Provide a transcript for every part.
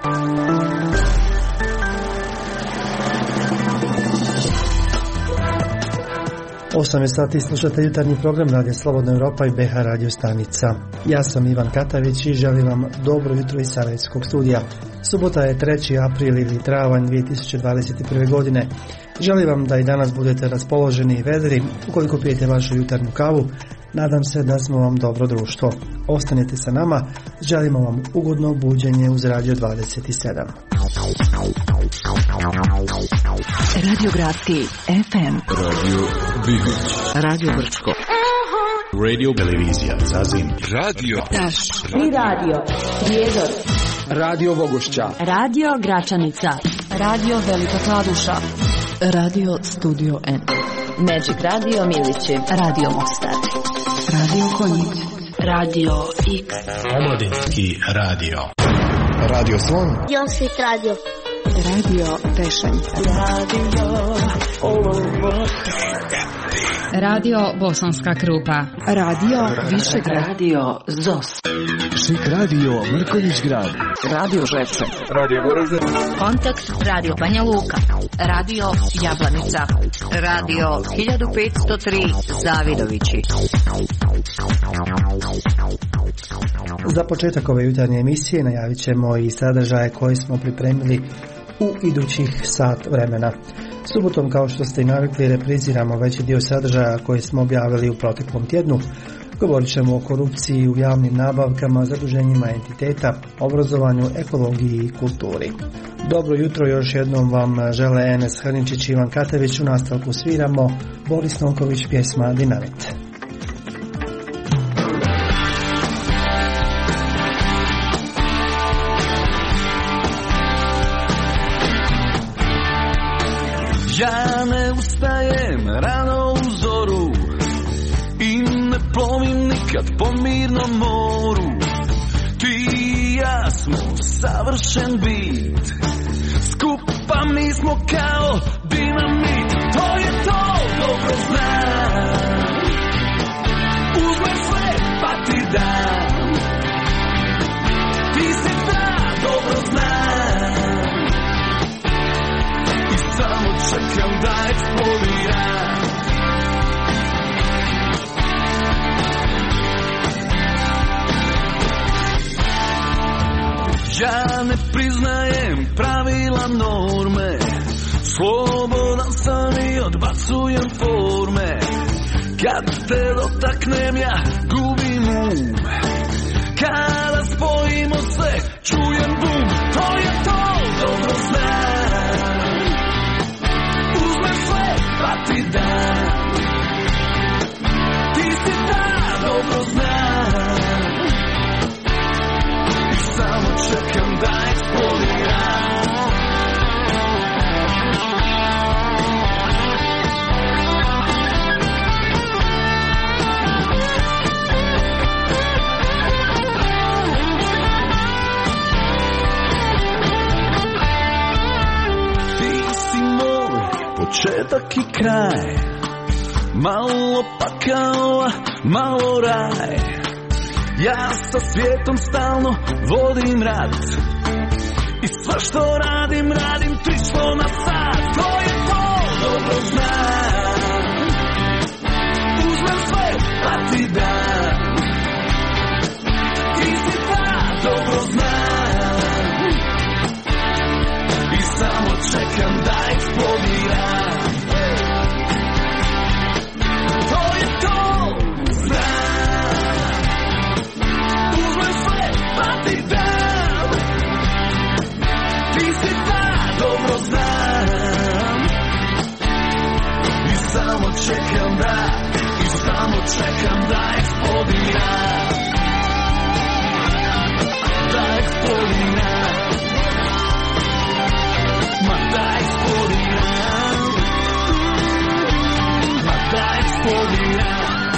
Osam je sati, slušate jutarnji program Radija Slobodna Europa i BH radio stanica. Ja sam Ivan Katavić i želim vam dobro jutro iz Sarajevskog studija. Subota je 3. april ili travanj 2021. godine. Želim vam da i danas budete raspoloženi i vedri. Ukoliko pijete vašu jutarnju kavu, nadam se da smo vam dobro društvo. Ostanite sa nama, želimo vam ugodno buđenje uz Radio 27. Radio Gradski FM, Radio Vivić, Radio Brčko, Radio Televizija Zazin, Radio Taš, i Radio Prijedor, Radio Vogošća, Radio Gračanica, Radio Velika Kladuša, Radio Studio N, Magic Radio Milići, Radio Mostar, Radio Konjic, Radio X, Omladinski radio, Radio Slon, Josip Radio, Radio Tešanj, Radio Bosanska Krupa, Radio Višegrad, Radio ZOS, Šik Radio Mrkonjić Grad, Radio Žepče, Radio Goražde, Kontakt Radio Banja Luka, Radio Jablanica, Radio 1503 Zavidovići. Za početak ove jutarnje emisije najavit ćemo i sadržaje koje smo pripremili u idućih sat vremena. Subotom, kao što ste i navikli, repriziramo veći dio sadržaja koje smo objavili u proteklom tjednu. Govorit ćemo o korupciji u javnim nabavkama, zaduženjima entiteta, obrazovanju, ekologiji i kulturi. Dobro jutro, još jednom vam žele Enes Hrničić i Ivan Katević. U nastavku sviramo Boris Nonković, pjesma Dinamit. Ja ne ustajem rano u zoru i ne plovim nikad po mirnom moru. Ti i ja smo savršen bit, skupa mi smo kao dinamit. To je to, dobro znam, uzmem sve pa ti dam. Ti si ta, dobro znam, samo čekam da eksplodiram. Ja ne priznajem pravila norme, slobodan sam i odbacujem forme. Kad te dotaknem ja gubim um, kada spojimo se čujem bum. To je to, dobro znam, pa ti dam. Ti si ta, dobro znam, i samo čekam da eksplodiram. Ti si moj početak i kraj, malo pakao, malo raj. Ja sa svijetom stalno vodim rat i sve što radim, radim 300 na sat. To je to, dobro znam, uzmem sve pa ti dam. Ti si ta, dobro znam, i samo čekam da eksplodiram. To je to, znam, uzmem sve pa ti dam. Ti si ta, dobro znam, i samo čekam da eksplodiram. Da eksplodiram, ma da eksplodiram, ma da eksplodiram.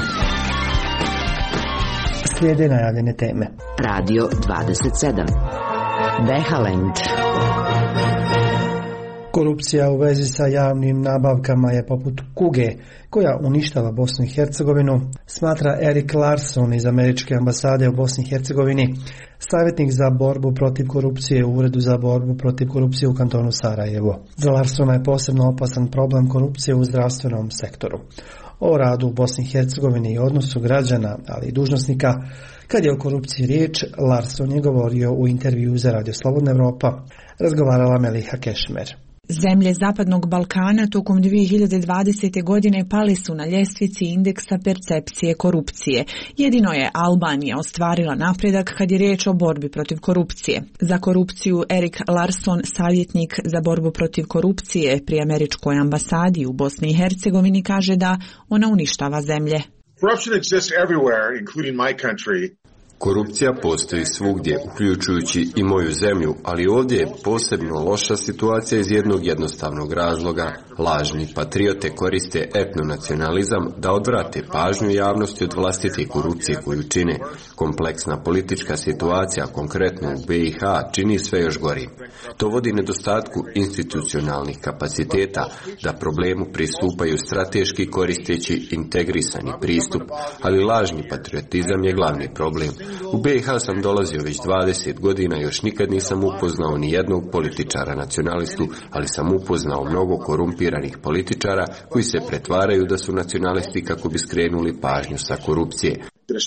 Slijede najavljene teme. Radio 27, Behalend, Korupcija u vezi sa javnim nabavkama je poput kuge koja uništava Bosnu i Hercegovinu, smatra Erik Larson iz Američke ambasade u Bosni i Hercegovini, savjetnik za borbu protiv korupcije u Uredu za borbu protiv korupcije u kantonu Sarajevo. Za Larsona je posebno opasan problem korupcije u zdravstvenom sektoru. O radu u Bosni i Hercegovini i odnosu građana, ali i dužnosnika, kad je o korupciji riječ, Larson je govorio u intervju za Radio Slobodna Evropa, razgovarala Meliha Kešmer. Zemlje Zapadnog Balkana tokom 2020. godine pali su na ljestvici indeksa percepcije korupcije. Jedino je Albanija ostvarila napredak kad je riječ o borbi protiv korupcije. Za korupciju Erik Larson, savjetnik za borbu protiv korupcije pri Američkoj ambasadi u Bosni i Hercegovini, kaže da ona uništava zemlje. Corruption exists everywhere, including my country. Korupcija postoji svugdje, uključujući i moju zemlju, ali ovdje je posebno loša situacija iz jednog jednostavnog razloga. Lažni patriote koriste etnonacionalizam da odvrate pažnju javnosti od vlastite korupcije koju čine. Kompleksna politička situacija, konkretno u BiH, čini sve još gori. To vodi nedostatku institucionalnih kapaciteta da problemu pristupaju strateški koristeći integrisani pristup, ali lažni patriotizam je glavni problem. U BiH sam dolazio već 20 godina i još nikad nisam upoznao ni jednog političara nacionalistu, ali sam upoznao mnogo korumpiranih političara koji se pretvaraju da su nacionalisti kako bi skrenuli pažnju sa korupcije.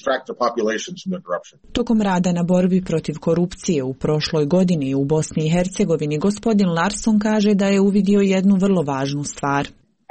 Tokom rada na borbi protiv korupcije u prošloj godini u Bosni i Hercegovini, gospodin Larson kaže da je uvidio jednu vrlo važnu stvar.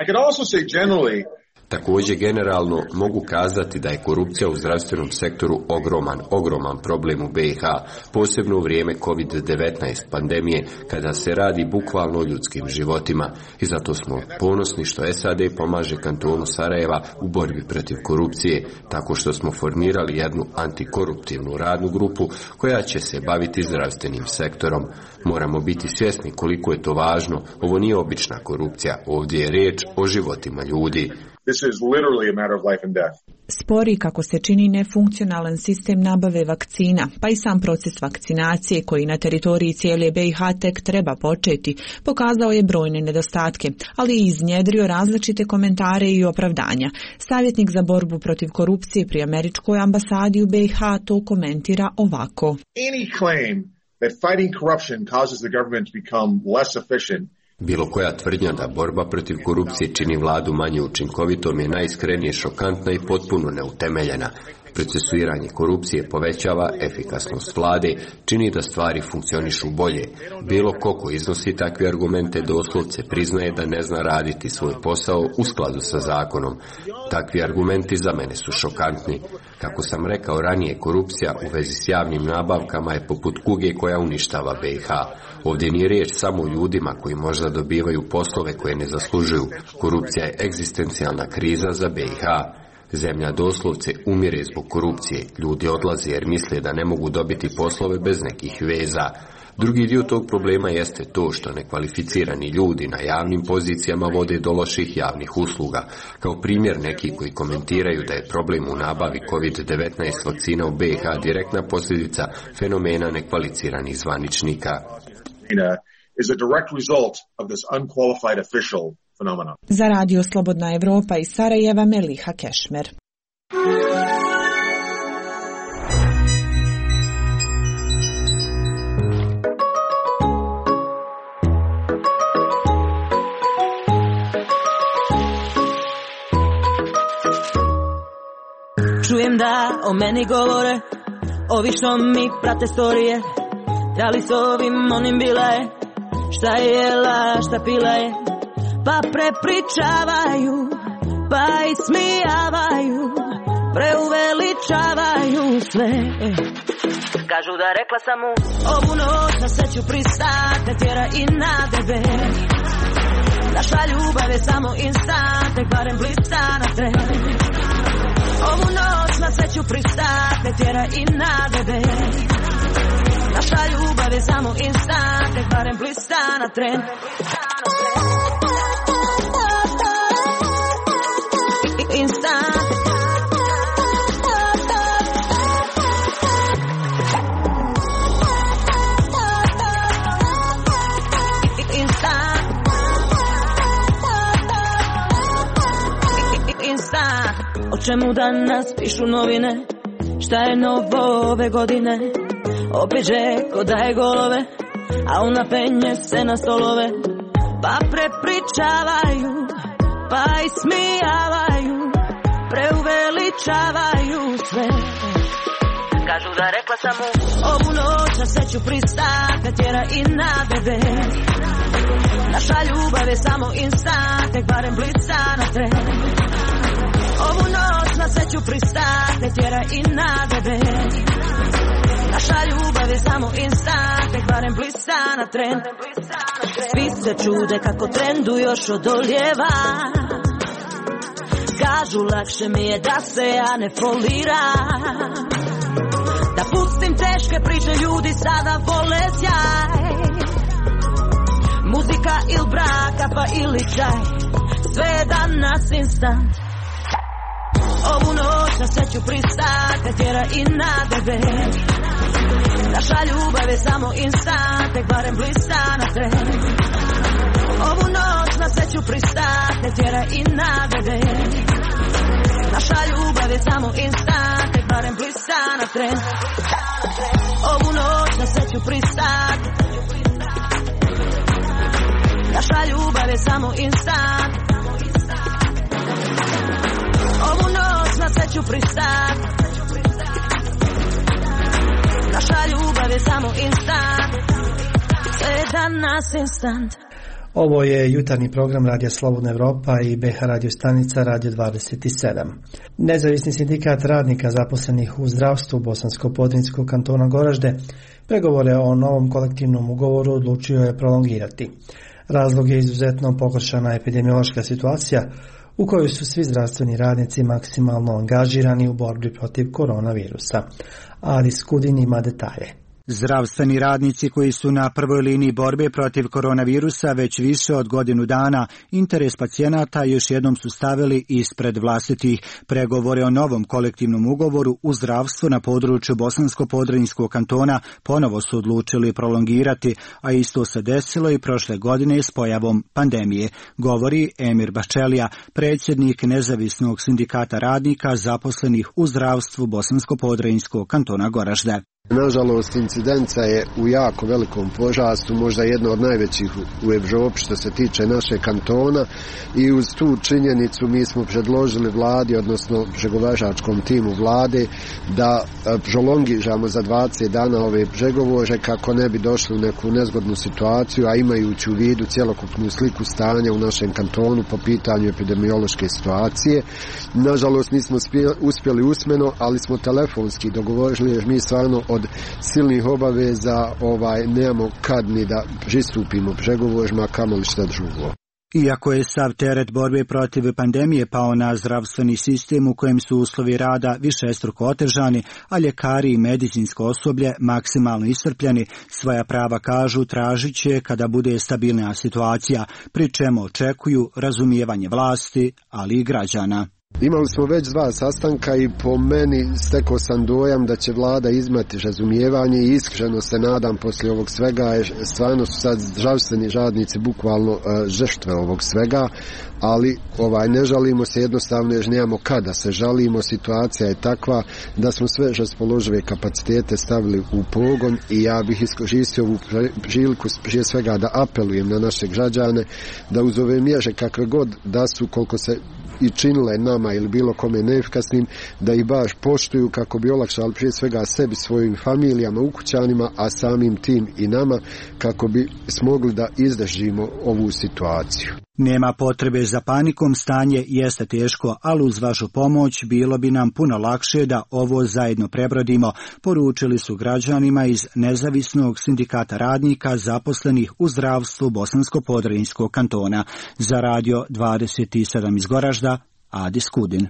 Također generalno mogu kazati da je korupcija u zdravstvenom sektoru ogroman problem u BiH, posebno u vrijeme COVID-19 pandemije, kada se radi bukvalno o ljudskim životima. I zato smo ponosni što SAD pomaže kantonu Sarajeva u borbi protiv korupcije, tako što smo formirali jednu antikoruptivnu radnu grupu koja će se baviti zdravstvenim sektorom. Moramo biti svjesni koliko je to važno. Ovo nije obična korupcija, ovdje je riječ o životima ljudi. This is literally a matter of life and death. Spori kako se čini nefunkcionalan sistem nabave vakcina, pa i sam proces vakcinacije koji na teritoriji cijele BiH tek treba početi, pokazao je brojne nedostatke, ali i iznjedrio različite komentare i opravdanja. Savjetnik za borbu protiv korupcije pri Američkoj ambasadi u BiH to komentira ovako. Any claim that fighting corruption causes the government to become less efficient. Bilo koja tvrdnja da borba protiv korupcije čini vladu manje učinkovitom je najiskrenije šokantna i potpuno neutemeljena. Procesuiranje korupcije povećava efikasnost vlade, čini da stvari funkcionišu bolje. Bilo ko iznosi takve argumente doslovce priznaje da ne zna raditi svoj posao u skladu sa zakonom. Takvi argumenti za mene su šokantni. Kako sam rekao ranije, korupcija u vezi s javnim nabavkama je poput kuge koja uništava BiH. Ovdje nije riječ samo o ljudima koji možda dobivaju poslove koje ne zaslužuju. Korupcija je egzistencijalna kriza za BiH. Zemlja doslovce umire zbog korupcije. Ljudi odlaze jer misle da ne mogu dobiti poslove bez nekih veza. Drugi dio tog problema jeste to što nekvalificirani ljudi na javnim pozicijama vode do loših javnih usluga. Kao primjer, neki koji komentiraju da je problem u nabavi COVID-19 vakcina u BiH direktna posljedica fenomena nekvalificiranih zvaničnika. Is a direct result of this unqualified official phenomenon. Za Radio Slobodna Evropa iz Sarajeva, Meliha Kešmer. Čujem da o meni govore, ovi što mi prate storije, da li s ovim onim bila je, šta je jela, šta pila je, pa prepričavaju, pa ismijavaju, preuveličavaju sve. Kažu da rekla sam mu, ovu noć na sreću pristat, ne tjera i na tebe. Naša ljubav je samo instant, nek barem blica na tren. Ovu noć na sreću pristat, ne tjera i na tebe. Naša ljubav je samo instant, nek barem blista na tren. Instant. Instant. čemu danas pišu novine? Šta je novo ove godine? Opet Žeko daje golove, a ona penje se na stolove. Pa prepričavaju, pa ismijavaju, preuveličavaju sve. Kažu da rekla sam mu ovu noć na sve ću pristat, ne tjera i na bebe. Naša ljubav je samo instant, nek barem blica na tren. Ovu noć na sve ću pristat, ne tjera i na bebe. Naša ljubav je samo instant, nek barem blica na tren. Svi se čude kako trendu još odoljeva. Kažu lakše mi je da se ja ne foliram, da pustim teške priče, ljudi sada vole sjaj. Muzika il braka pa ili čaj, sve je danas instant. Ovu noć na sve ću pristat, ne tjera i na bebe. Naša ljubav je samo instant, nek barem blista na tren. Ovu noć na sve ću pristat, ne tjera i na bebe. Naša ljubav je samo instant, nek barem blista na tren. Ovu noć na sve ću pristat. Naša ljubav je samo instant. Ovu noć na sve ću pristat. Naša ljubav je samo instant. Sve je danas instant. Ovo je jutarnji program Radija Slobodna Evropa i BH radio stanica Radio 27. Nezavisni sindikat radnika zaposlenih u zdravstvu Bosansko-Podrinjskog kantona Goražde pregovore o novom kolektivnom ugovoru odlučio je prolongirati. Razlog je izuzetno pogoršana epidemiološka situacija u kojoj su svi zdravstveni radnici maksimalno angažirani u borbi protiv koronavirusa. Ali Skudin ima detalje. Zdravstveni radnici koji su na prvoj liniji borbe protiv koronavirusa već više od godinu dana interes pacijenata još jednom su stavili ispred vlastitih. Pregovore o novom kolektivnom ugovoru u zdravstvu na području Bosansko-Podrinjskog kantona ponovo su odlučili prolongirati, a isto se desilo i prošle godine s pojavom pandemije, govori Emir Baščelija, predsjednik Nezavisnog sindikata radnika zaposlenih u zdravstvu Bosansko-Podrinjskog kantona Goražde. Nažalost, incidenca je u jako velikom porastu, možda jedna od najvećih u Evropi što se tiče naše kantona, i uz tu činjenicu mi smo predložili vladi, odnosno pregovaračkom timu vlade, da prolongiramo za 20 dana ove pregovore kako ne bi došli u neku nezgodnu situaciju, a imajući u vidu cjelokupnu sliku stanja u našem kantonu po pitanju epidemiološke situacije. Nažalost, nismo uspjeli usmeno, ali smo telefonski dogovorili, jer mi stvarno od silnih obaveza nemamo kad ni da pristupimo pregovorima, kamoli šta drugo. Iako je sav teret borbe protiv pandemije pao na zdravstveni sistem u kojem su uslovi rada višestruko otežani, a ljekari i medicinsko osoblje maksimalno iscrpljeni, svoja prava, kažu, tražit će kada bude stabilna situacija, pri čemu očekuju razumijevanje vlasti, ali i građana. Imali smo već 2 sastanka i po meni stekao sam dojam da će vlada imati razumijevanje i iskreno se nadam poslije ovog svega, jer stvarno su sad zdravstveni radnici bukvalno žrtve ovog svega, ali ne žalimo se jednostavno jer nemamo kada se žalimo. Situacija je takva da smo sve raspoložive kapacitete stavili u pogon i ja bih iskoristio ovu priliku prije svega da apelujem na naše građane da uz ove mjere kakve god da su, koliko se i činile nama ili bilo kome neefikasnim, da ih baš poštuju kako bi olakšali prije svega sebi, svojim familijama, ukućanima, a samim tim i nama kako bi smogli da izdržimo ovu situaciju. Nema potrebe za panikom, stanje jeste teško, ali uz vašu pomoć bilo bi nam puno lakše da ovo zajedno prebrodimo, poručili su građanima iz Nezavisnog sindikata radnika zaposlenih u zdravstvu Bosansko-Podrinjskog kantona. Za Radio 27 iz Goražda, Adi Skudin.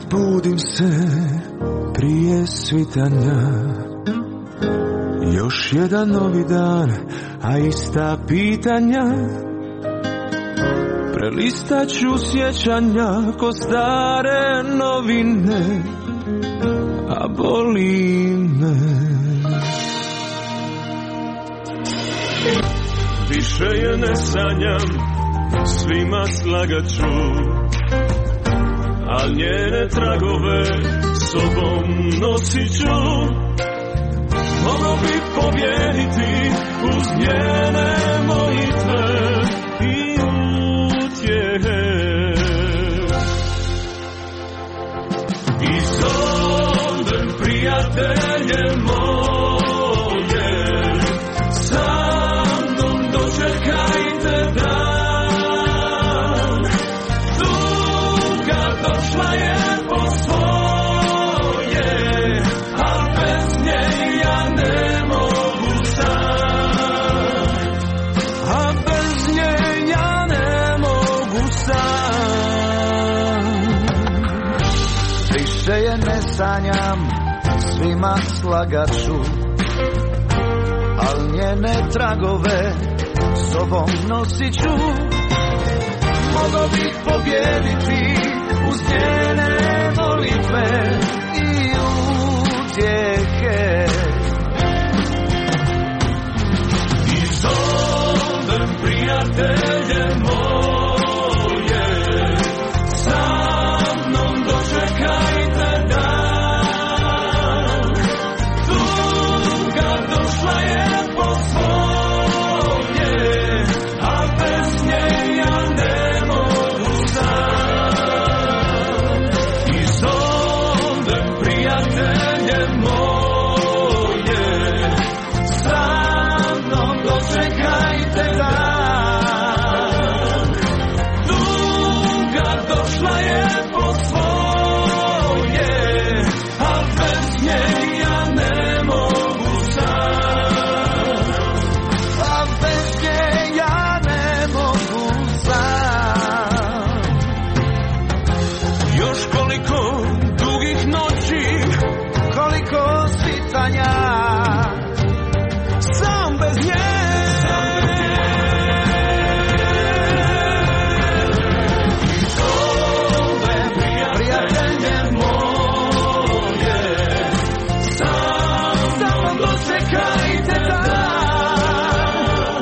budim se prije svitanja, još jedan novi dan, a ista pitanja. Prelistat ću sjećanja ko stare novine, a boli me. Više je ne sanjam, svima slagat ću, al njene tragove sobom nosit ću. Mogao bi pobjediti uz njene molitve i utjehe. I zovem prijatelje moje, sa mnom dočekajte dan. Tuga došla je po svoje, a bez nje ja ne mogu sam. A bez nje ja ne mogu sam. Više je ne sanjam, svima slagat ću, al njene tragove sobom nosit ću. Mogao bih pobjediti uz njene molitve i utjehe. I zovem prijatelje moje, sa mnom dočekajte dan. Tuga došla je po svoje, a bez nje ja ne mogu sam. I zovem prijatelje moje, sa mnom dočekajte dan. Tuga došla je po svoje, a bez nje ja ne mogu sam. A bez nje ja ne mogu sam. Još koliko dugih noći, Koliko svitanja, sam bez nje. I zovem prijatelje moje, sa mnom dočekajte dan.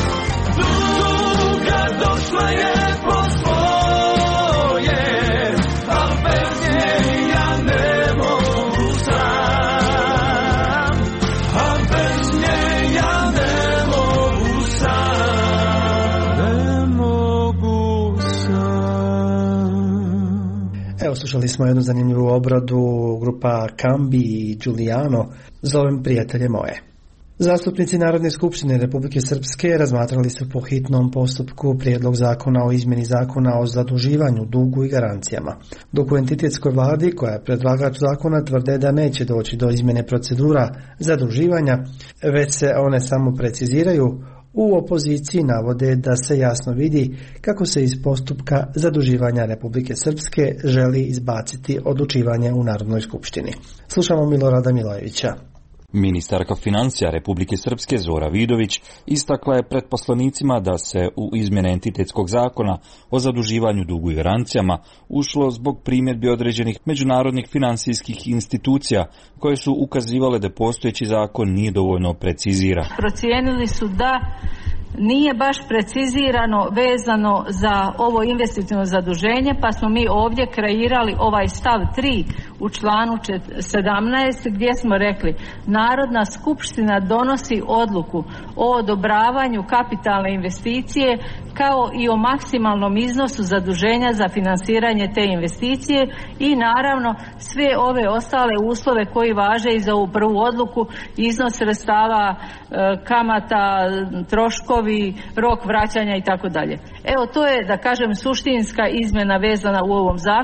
Tuga došla je po svoje, a bez nje ja ne mogu sam. A bez nje ja ne mogu sam. Ne mogu sam. Evo, slušali smo jednu zanimljivu obradu grupa Cambi i Giuliano, Zovem prijatelje moje. Zastupnici Narodne skupštine Republike Srpske razmatrali su po hitnom postupku prijedlog zakona o izmjeni zakona o zaduživanju, dugu i garancijama. Dok u entitetskoj vladi, koja je predlagač zakona, tvrde da neće doći do izmjene procedura zaduživanja, već se one samo preciziraju, u opoziciji navode da se jasno vidi kako se iz postupka zaduživanja Republike Srpske želi izbaciti odlučivanje u Narodnoj skupštini. Slušamo Milorada Milojevića. Ministarka financija Republike Srpske Zora Vidović istakla je pred poslanicima da se u izmjene entitetskog zakona o zaduživanju, dugu i garancijama ušlo zbog primjedbi određenih međunarodnih financijskih institucija koje su ukazivale da postojeći zakon nije dovoljno preciziran. Procijenili su da nije baš precizirano vezano za ovo investiciono zaduženje, pa smo mi ovdje kreirali ovaj stav 3 u članu 17 gdje smo rekli: Narodna skupština donosi odluku o odobravanju kapitalne investicije kao i o maksimalnom iznosu zaduženja za finansiranje te investicije i naravno sve ove ostale uslove koji važe i za ovu prvu odluku, iznos sredstava, kamata, troškovi, rok vraćanja i tako dalje. Evo, to je, da kažem, suštinska izmjena vezana u ovom zakonu.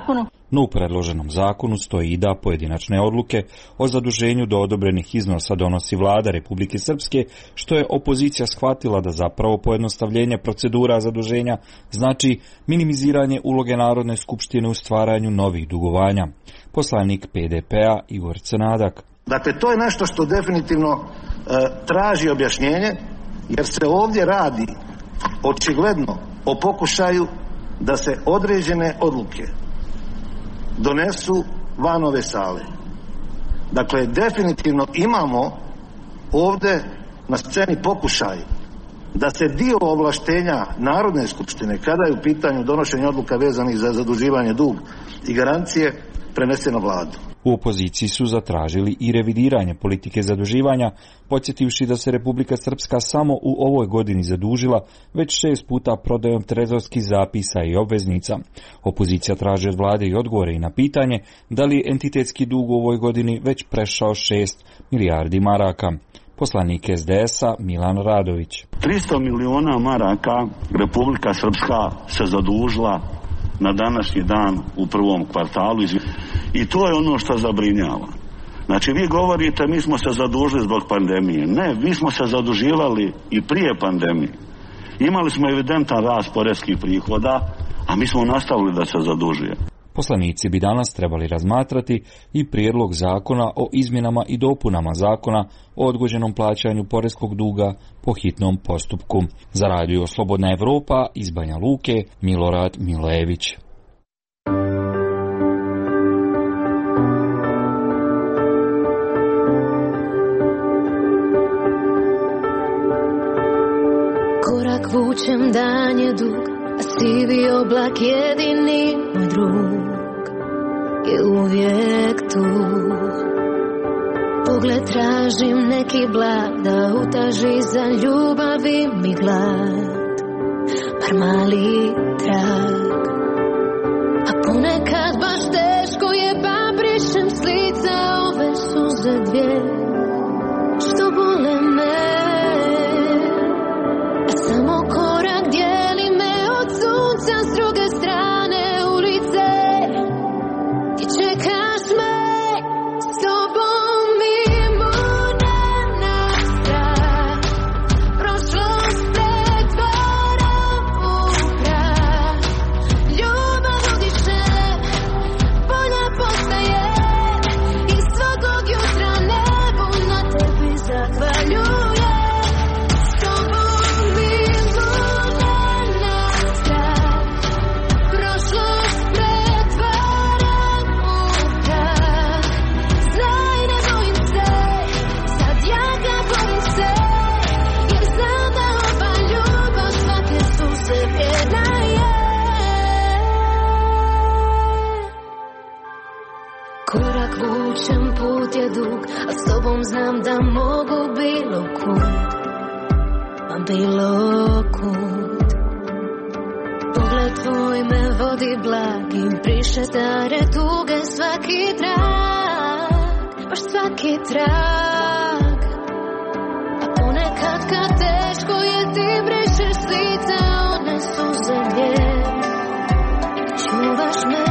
No u predloženom zakonu stoji i da pojedinačne odluke o zaduženju do odobrenih iznosa donosi vlada Republike Srpske, što je opozicija shvatila da zapravo pojednostavljenje procedura zaduženja znači minimiziranje uloge Narodne skupštine u stvaranju novih dugovanja. Poslanik PDP-a Igor Crnadak. Dakle, to je nešto što definitivno traži objašnjenje, jer se ovdje radi očigledno o pokušaju da se određene odluke donesu van ove sale. Dakle, definitivno imamo ovdje na sceni pokušaj da se dio ovlaštenja Narodne skupštine, kada je u pitanju donošenje odluka vezanih za zaduživanje dug i garancije, prenese na vladu. U opoziciji su zatražili i revidiranje politike zaduživanja, podsjetivši da se Republika Srpska samo u ovoj godini zadužila već 6 puta prodajom trezorskih zapisa i obveznica. Opozicija traži od vlade i odgovore i na pitanje da li je entitetski dug u ovoj godini već prešao 6 milijardi maraka. Poslanik SDS-a Milan Radović. 300 miliona maraka Republika Srpska se zadužila na današnji dan u prvom kvartalu i to je ono što zabrinjava. Znači, vi govorite mi smo se zadužili zbog pandemije. Ne, mi smo se zaduživali i prije pandemije. Imali smo evidentan rast poreskih prihoda, a mi smo nastavili da se zadužujemo. Poslanici bi danas trebali razmatrati i prijedlog zakona o izmjenama i dopunama zakona o odgođenom plaćanju poreskog duga po hitnom postupku. Za radio Slobodna Evropa iz Banja Luke, Milorad Milević. Korak vučem, dan je dug, a sivi oblak jedini moj drug je uvijek tu. Pogled tražim neki blag da utaži za ljubavi mi glad, bar mali trag. A ponekad baš teško je, pa brišem s lica ove suze dvije što bole me. Samo korak dijeli me od sunca s druge strane ulice. Ti čekaš me, s tobom imunan na strah. Prošlost pretvaram u prah. Ljubav udiše, bolja postaje i svakog jutra nebo na tebi zahvaljuje. Korak vučem, put je dug, a s tobom znam da mogu bilo kud, pa bilo kud. Pogled tvoj me vodi blagim, briše stare tuge, svaki trag, baš svaki trag. A ponekad kad teško je, ti brišeš s lica one suze dvije, čuvaš me.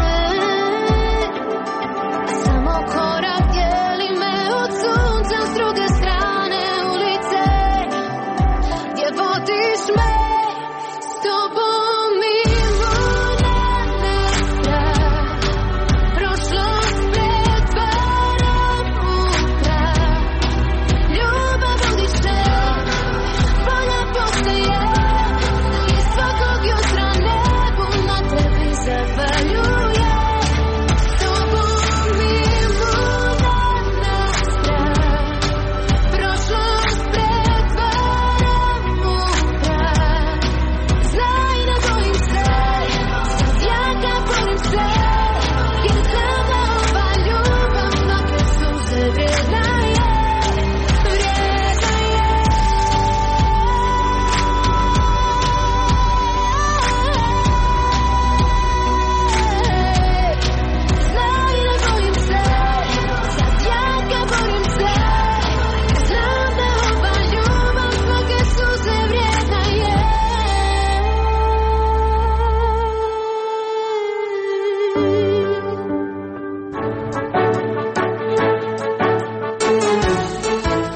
Korak dijeli me od sunca s druge strane ulice, gdje vodiš me, s tobom imunan na strah. Prošlost pretvaram u prah. Ljubav udiše, bolja postaje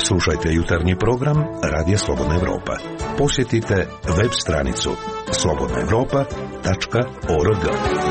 Slušajte jutarnji program Radija Slobodna Evropa. Posjetite web stranicu slobodnaevropa.org.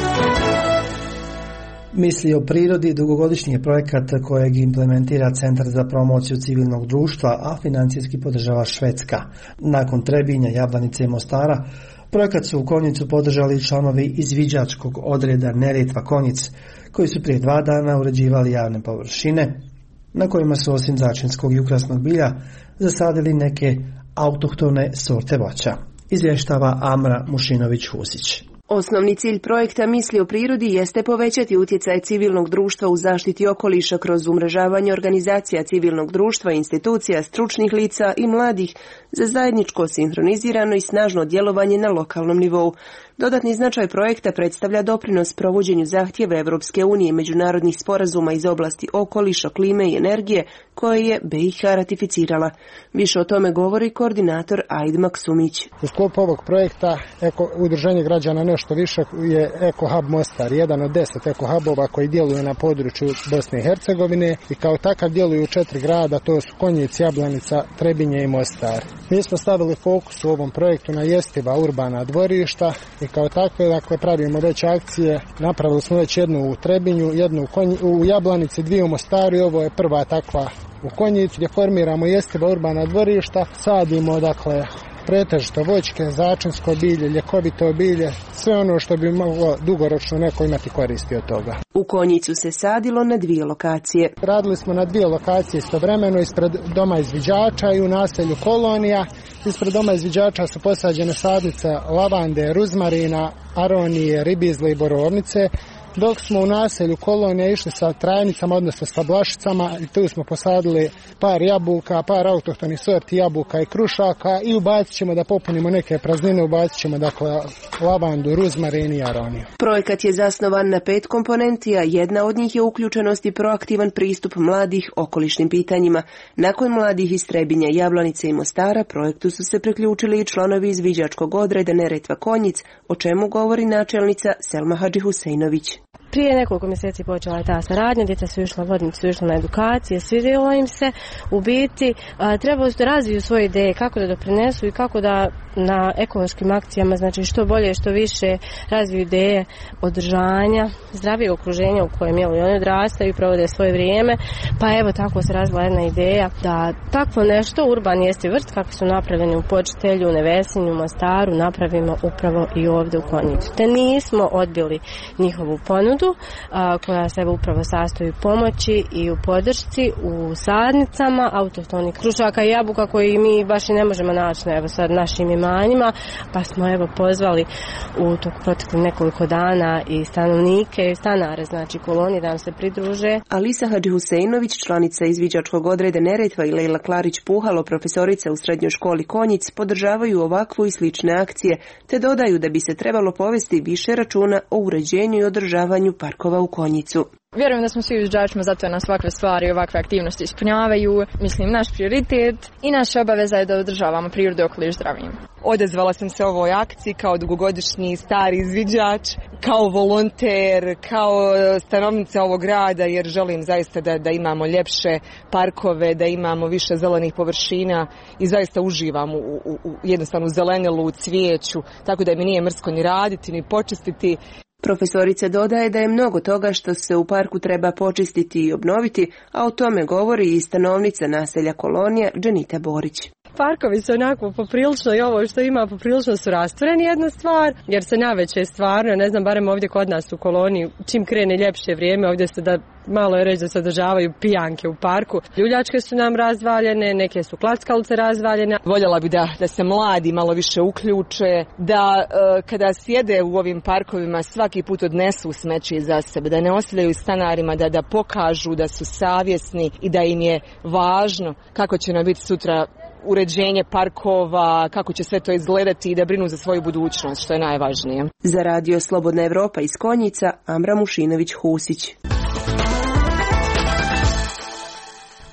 Misli o prirodi dugogodišnji je projekat kojeg implementira Centar za promociju civilnog društva, a financijski podržava Švedska. Nakon Trebinja, Jablanice i Mostara, projekat su u Konjicu podržali članovi izviđačkog odreda Neretva Konjic, koji su prije 2 dana uređivali javne površine, na kojima su osim začinskog i ukrasnog bilja zasadili neke autohtone sorte voća. Izvještava Amra Mušinović-Husić. Osnovni cilj projekta Misli o prirodi jeste povećati utjecaj civilnog društva u zaštiti okoliša kroz umrežavanje organizacija civilnog društva, institucija, stručnih lica i mladih za zajedničko, sinhronizirano i snažno djelovanje na lokalnom nivou. Dodatni značaj projekta predstavlja doprinos provođenju zahtjeva Evropske unije i međunarodnih sporazuma iz oblasti okoliša, klime i energije koje je BiH ratificirala. Više o tome govori koordinator Aid Maksumić. U sklopu ovog projekta Udruženje građana nešto više je Eko Hub Mostar, jedan od 10 Eko Hubova koji djeluje na području Bosne i Hercegovine i kao takav djeluju u 4 grada, to su Konjic, Jablanica, Trebinje i Mostar. Mi smo stavili fokus u ovom projektu na jestiva urbana dvorišta i kao takve pravimo već akcije. Napravili smo već jednu u Trebinju, jednu u Jablanici, 2 u Mostaru i ovo je prva takva u Konjicu gdje formiramo jestiva urbana dvorišta. Sadimo pretežito voćke, začinsko bilje, ljekovito bilje, sve ono što bi moglo dugoročno neko imati koristi od toga. U Konjicu se sadilo na 2 lokacije. Radili smo na 2 lokacije istovremeno, ispred Doma izviđača i u naselju Kolonija. Ispred Doma izviđača su posađene sadnice lavande, ruzmarina, aronije, ribizle i borovnice, dok smo u naselju Kolonija išli sa trajnicama, odnosno sa blašicama, i tu smo posadili par jabuka, par autohtonih sorti jabuka i krušaka i ubacit ćemo da popunimo neke praznine, ubacit ćemo lavandu, ruzmarin i aroniju. Projekat je zasnovan na 5 komponenti, a jedna od njih je uključenost i proaktivan pristup mladih okolišnim pitanjima. Nakon mladih iz Trebinja, Jablanice i Mostara, projektu su se priključili i članovi izviđačkog odreda Neretva Konjic, o čemu govori načelnica Selma Hadžihuseinović. Prije nekoliko mjeseci počela je ta saradnja, djeca su išla, vodnici su išla na edukacije, svidjelo im se, u biti trebalo su da razviju svoje ideje, kako da doprinesu i kako da na ekološkim akcijama, znači što bolje, što više razviju ideje održanja, zdravije okruženja u kojem oni odrastaju i provode svoje vrijeme, pa evo tako se razvila jedna ideja da takvo nešto, urban jesti vrt, kako su napravljeni u Počitelju, u Nevesinju, u Mostaru, napravimo upravo i ovdje u Konjicu. Te nismo odbili njihovu ponudu, koja se upravo sastoji u pomoći i u podršci, u sadnicama autohtonih krušaka i jabuka koji mi baš i ne možemo naći sad našim imanjima, pa smo pozvali u toku proteklih nekoliko dana i stanovnike i stanare, znači kolonije, da nam se pridruže. Alisa Hadžihuseinović, članica izviđačkog odreda Neretva, i Lejla Klarić-Puhalo, profesorica u srednjoj školi Konjic, podržavaju ovakvu i slične akcije, te dodaju da bi se trebalo povesti više računa o uređenju i održavanju parkova u Konjicu. Vjerujem da smo svi izviđačima, zato je nas ovakve stvari i ovakve aktivnosti ispunjavaju. Mislim, naš prioritet i naša obaveza je da održavamo prirodu i okoliš zdravim. Odazvala sam se ovoj akciji kao dugogodišnji stari izviđač, kao volonter, kao stanovnica ovog grada, jer želim zaista da imamo ljepše parkove, da imamo više zelenih površina i zaista uživam u jednostavno zelenilu, u cvijeću, tako da mi nije mrsko ni raditi, ni počistiti. Profesorica dodaje da je mnogo toga što se u parku treba počistiti i obnoviti, a o tome govori i stanovnica naselja Kolonija Dženita Borić. Parkovi su onako poprilično, i ovo što ima poprilično su rastvoreni, jedna stvar, jer se naveče stvarno, ne znam, barem ovdje kod nas u Koloniji, čim krene ljepše vrijeme, ovdje se da malo je reći da se održavaju pijanke u parku. Ljuljačke su nam razvaljene, neke su klackalice razvaljene. Voljela bi da se mladi malo više uključe, da kada sjede u ovim parkovima svaki put odnesu smeće iza sebe, da ne ostavljaju stanarima, da pokažu da su savjesni i da im je važno kako će nam biti sutra uređenje parkova, kako će sve to izgledati i da brinu za svoju budućnost, što je najvažnije. Za Radio Slobodna Evropa iz Konjica, Amra Mušinović-Husić.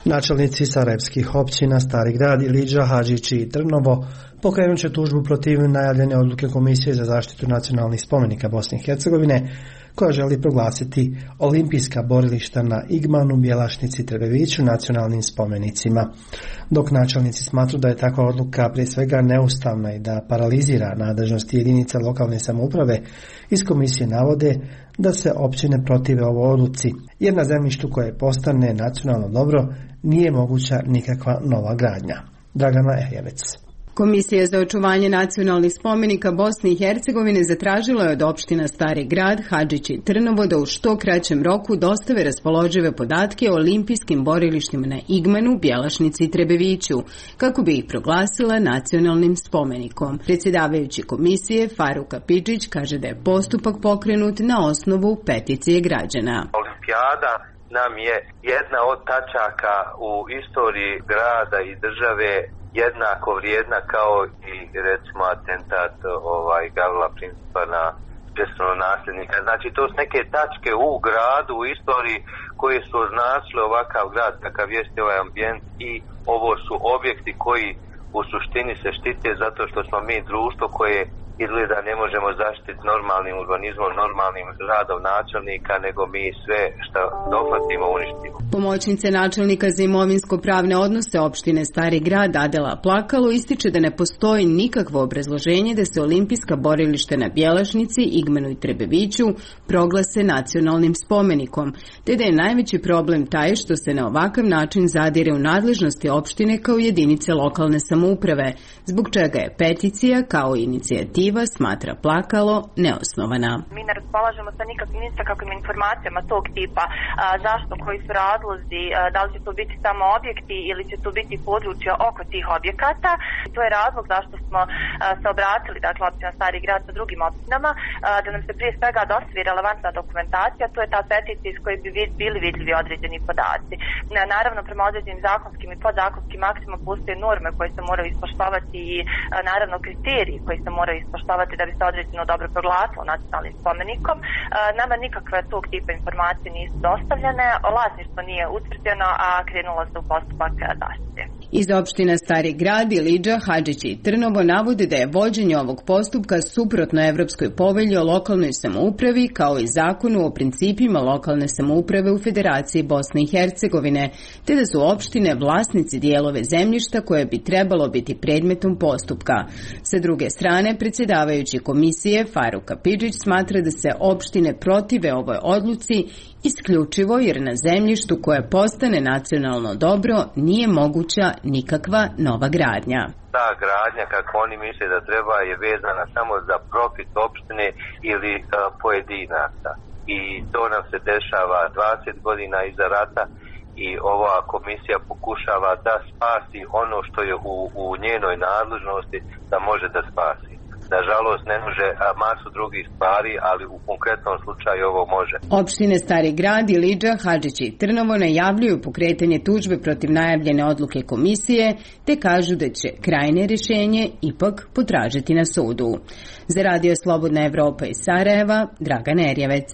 Načelnici sarajevskih općina Stari Grad, Ilidža, Hadžići i Trnovo pokrenut će tužbu protiv najavljene odluke Komisije za zaštitu nacionalnih spomenika Bosne i Hercegovine, koja želi proglasiti olimpijska borilišta na Igmanu, Bjelašnici i Trebeviću nacionalnim spomenicima. Dok načelnici smatruju da je takva odluka prije svega neustavna i da paralizira nadležnosti jedinica lokalne samouprave, iz komisije navode da se općine protive ovoj odluci, jer na zemljištu koje postane nacionalno dobro nije moguća nikakva nova gradnja. Dragana Erjevec. Komisija za očuvanje nacionalnih spomenika Bosne i Hercegovine zatražila je od opština Stari Grad, Hadžić i Trnovo da u što kraćem roku dostave raspoložive podatke o olimpijskim borilištima na Igmanu, Bjelašnici i Trebeviću, kako bi ih proglasila nacionalnim spomenikom. Predsjedavajući komisije Faruk Apidžić kaže da je postupak pokrenut na osnovu peticije građana. Olimpijada nam je jedna od tačaka u istoriji grada i države jednako vrijedna kao i recimo atentat Gavrila Principa na Čestnog nasljednika. Znači to su neke tačke u gradu, u istoriji koje su označile ovakav grad, kakav jeste ovaj ambijent, i ovo su objekti koji u suštini se štite zato što smo mi društvo koje izgleda ne možemo zaštiti normalnim urbanizmom, normalnim radom načelnika, nego mi sve što dohvatimo uništimo. Pomoćnice načelnika za imovinsko-pravne odnose opštine Stari Grad Adela Plakalo ističe da ne postoji nikakvo obrazloženje da se olimpijska borilišta na Bjelašnici, Igmanu i Trebeviću proglase nacionalnim spomenikom, te da je najveći problem taj što se na ovakav način zadire u nadležnosti opštine kao jedinice lokalne samouprave, zbog čega je peticija kao inicijativa, smatra Plakalo, neosnovana. Mi ne raspolažemo sa nikakvim informacijama tog tipa, zašto, koji su razlozi, da li će to biti samo objekti ili će to biti područja oko tih objekata. To je razlog zašto smo se obratili, dakle, općina Stari Grad sa drugim općinama, da nam se prije svega dostavi relevantna dokumentacija, to je ta peticija iz koje bi bili vidljivi određeni podaci. Naravno, prema određenim zakonskim i podzakonskim aktima postoje norme koje se moraju ispoštovati i naravno kriteriji koji se moraju ispoštovati da bi se određeno dobro proglasilo nacionalnim spomenikom. Nama nikakve tog tipa informacije nisu dostavljene, vlasništvo nije utvrđeno, a krenulo se u postupak zaštite. Iz opština Stari Grad, Ilidža, Hadžić i Trnovo navode da je vođenje ovog postupka suprotno Evropskoj povelji o lokalnoj samoupravi kao i zakonu o principima lokalne samouprave u Federaciji Bosne i Hercegovine, te da su opštine vlasnici dijelove zemljišta koje bi trebalo biti predmetom postupka. Sa druge strane, predsjedavajući komisije Faruk Apidžić smatra da se opštine protive ovoj odluci isključivo jer na zemljištu koje postane nacionalno dobro nije moguća nikakva nova gradnja. Ta gradnja, kako oni misle da treba, je vezana samo za profit opštine ili pojedinaca. I to nam se dešava 20 godina iza rata i ova komisija pokušava da spasi ono što je u njenoj nadležnosti da može da spasi. Nažalost, ne može masu drugih stvari, ali u konkretnom slučaju ovo može. Opštine Stari Grad, Ilidža, Hadžić i Trnovo najavljuju pokretanje tužbe protiv najavljene odluke komisije, te kažu da će krajnje rješenje ipak potražiti na sudu. Za Radio Slobodna Evropa iz Sarajeva, Dragana Erjevec.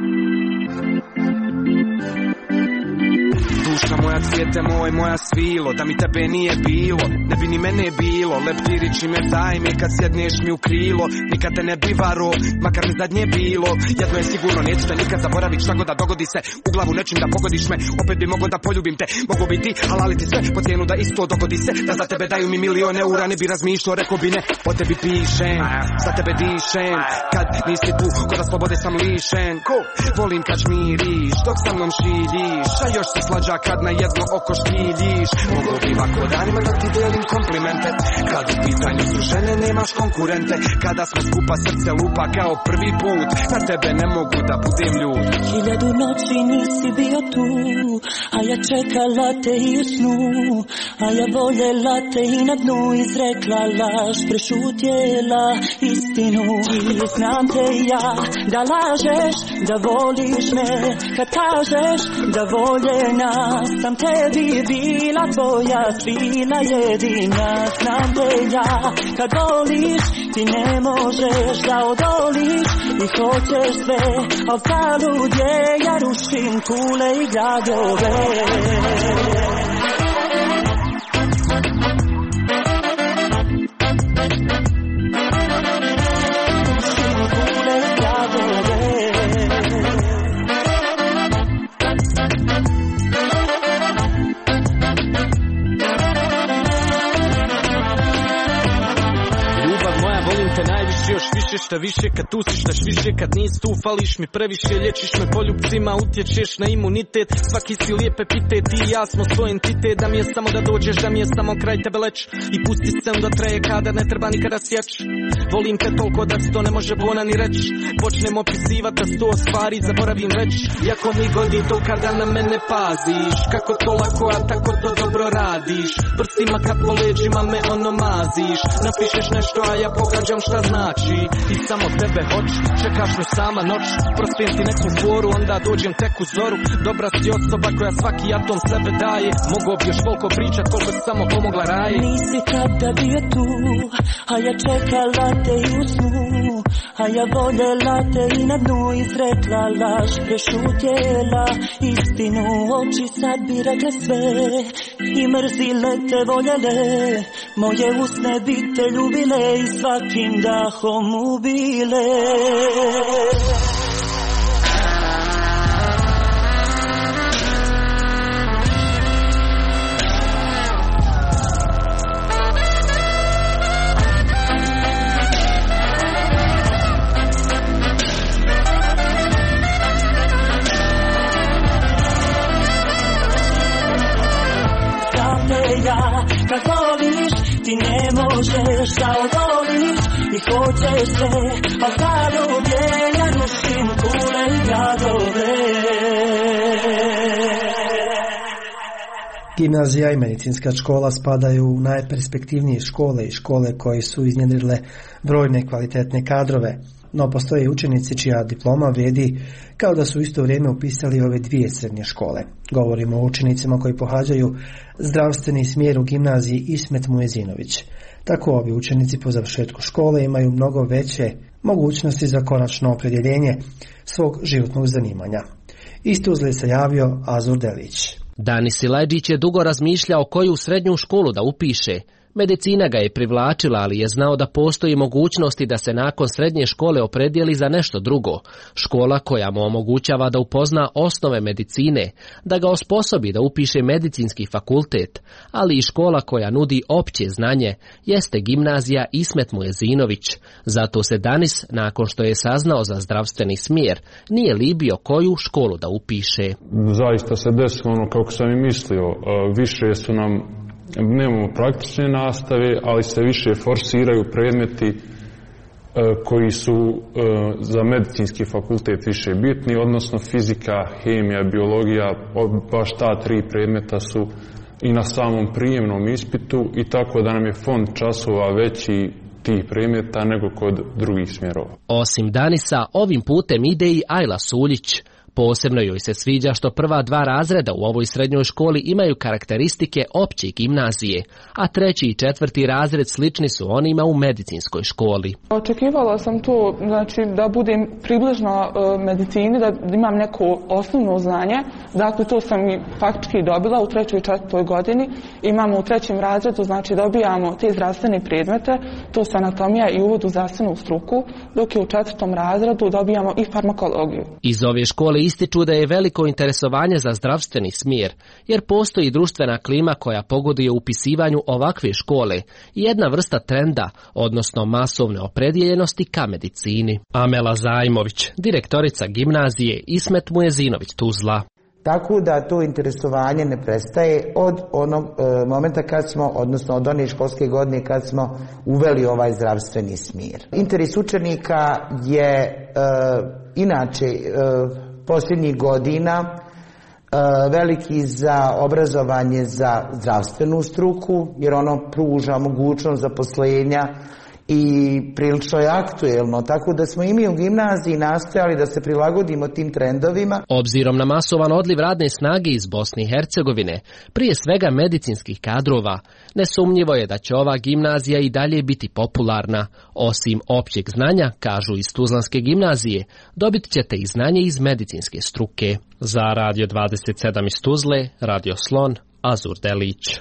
Duša moja cvijete moj, moja svilo, da mi tebe nije bilo, ne bi ni mene bilo. Leptirići me daj me kad sjedneš mi u krilo, nikad te ne bi varo, makar mi zadnje bilo. Jedno je sigurno, neću te nikad zaboravit, šta god da dogodi se, u glavu nečim da pogodiš me. Opet bi mogo da poljubim te, mogo bi ti halaliti sve, po cijenu da isto dogodi se. Da za tebe daju mi milion eura, ne bi razmišljao, rekao bi ne. O tebi pišem, za tebe dišem, kad nisi tu, ko da slobode sam lišen. Volim kad šmiriš, dok sa mnom šiljiš, a još si slađa kad na jedno oko špiljiš. Mogu bi ovako danima da ti delim komplimente, kad u pitanju su žene nemaš konkurente. Kada smo skupa srce lupa kao prvi put, na tebe ne mogu da budem ljud. 1000 noći nisi bio tu, a ja čekala te i u snu, a ja voljela te i na dnu, izrekla laž, prešutjela istinu. I znam te ja da lažeš, da voliš me, kad kažeš da voljena sam tebi bila tvoja svila jedina. Znam te ja kad voliš ti ne možeš da odoliš i hoćeš sve, al zalud je, ja rušim kule i gradove. te najviše, još više šta više, kad tu si štaš više, kad nisi tu fališ mi previše, lječiš me poljubcima, utječeš na imunitet, svaki si lijep epitet, ti i ja smo svoj entitet, da mi je samo da dođeš, da mi je samo kraj tebe leć, i pusti scenu da traje kada ne treba nikada sjeć. Volim te toliko da se to ne može bona ni reći, počnem opisivat da 100 stvari zaboravim već, jako mi godi to kada na mene paziš, kako to lako, a tako to dobro radiš, prstima kad po leđima me ono maziš, napišeš nešto, a ja pogađam šta znači, i samo tebe hoć, čekaš me sama noć, prospijem ti neku foru, onda dođem tek u zoru, dobra si osoba koja svaki atom sebe daje, mogu bi još koliko pričat, koliko si samo pomogla raje. Nisi kada bio tu, a ja čekala te i u snu, a ja voljela te i na dnu, izrekla laž, prešutjela istinu, oči sad bi rekle sve i mrzile te voljele, moje usne bi te ljubile i svakim dahom ubile. Kad voliš, ti ne možeš da odoliš i hoćeš se, a zaljubljenja rušim kule i gradove. Gimnazija i medicinska škola spadaju u najperspektivnije škole i škole koje su iznjedrile brojne kvalitetne kadrove, no postoje učenici čija diploma vrijedi kao da su u isto vrijeme upisali ove dvije srednje škole. Govorimo o učenicima koji pohađaju zdravstveni smjer u gimnaziji Ismet Muezinović. Tako ovi učenici po završetku škole imaju mnogo veće mogućnosti za konačno opredjeljenje svog životnog zanimanja. Iz Tuzle se javio Azur Delić. Danis Silajđić je dugo razmišljao koju srednju školu da upiše. Medicina ga je privlačila, ali je znao da postoji mogućnosti da se nakon srednje škole opredijeli za nešto drugo. Škola koja mu omogućava da upozna osnove medicine, da ga osposobi da upiše medicinski fakultet, ali i škola koja nudi opće znanje, jeste gimnazija Ismet Muezinović. Zato se Danis, nakon što je saznao za zdravstveni smjer, nije libio koju školu da upiše. Zaista se desilo ono kako sam i mislio, više su nam nemamo praktične nastave, ali se više forsiraju predmeti koji su za medicinski fakultet više bitni, odnosno fizika, hemija, biologija, baš ta 3 predmeta su i na samom prijemnom ispitu i tako da nam je fond časova veći tih predmeta nego kod drugih smjerova. Osim Danisa, ovim putem ide i Ajla Suljić. Posebno joj se sviđa što prva 2 razreda u ovoj srednjoj školi imaju karakteristike opće gimnazije, a 3. i 4. razred slični su onima u medicinskoj školi. Očekivala sam to, znači, da budem približno medicini, da imam neko osnovno znanje. Dakle, to sam i faktički dobila u 3. i 4. godini. Imamo u 3. razredu, znači dobijamo te zdravstvene predmete, to su anatomija i uvod u zdravstvenu struku, dok je u 4. razredu dobijamo i farmakologiju. Iz ove škole ističu da je veliko interesovanje za zdravstveni smjer, jer postoji društvena klima koja pogoduje upisivanju ovakve škole i jedna vrsta trenda, odnosno masovne opredjeljenosti ka medicini. Amela Zajmović, direktorica gimnazije Ismet Muezinović Tuzla. Tako da to interesovanje ne prestaje od onog momenta kad smo, odnosno od one školske godine kad smo uveli ovaj zdravstveni smjer. Interes učenika je inače posljednjih godina veliki za obrazovanje za zdravstvenu struku, jer ono pruža mogućnost zaposlenja i prilično je aktuelno, tako da smo i mi u gimnaziji nastojali da se prilagodimo tim trendovima. Obzirom na masovan odliv radne snage iz Bosne i Hercegovine, prije svega medicinskih kadrova, nesumnjivo je da će ova gimnazija i dalje biti popularna. Osim općeg znanja, kažu iz Tuzlanske gimnazije, dobit ćete i znanje iz medicinske struke. Za Radio 27 iz Tuzle, Radio Slon, Azur Delić.